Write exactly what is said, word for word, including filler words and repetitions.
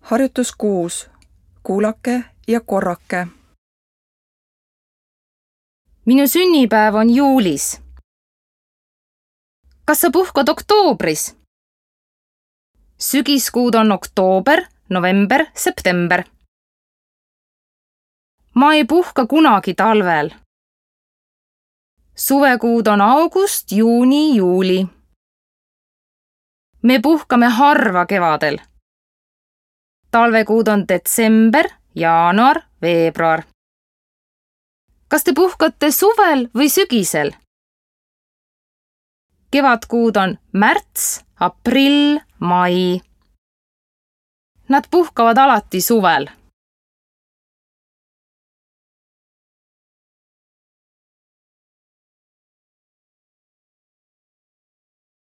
Harjutus kuus. Kuulake ja korrake. Minu sünnipäev on juulis. Kas sa puhkad oktoobris? Sügiskuud on oktoober, november, september. Ma ei puhka kunagi talvel. Suvekuud on august, juuni, juuli. Me puhkame harva kevadel. Talvekuud on detsember, jaanuar, veebruar. Kas te puhkate suvel või sügisel? Kevadkuud on märts, aprill, mai. Nad puhkavad alati suvel.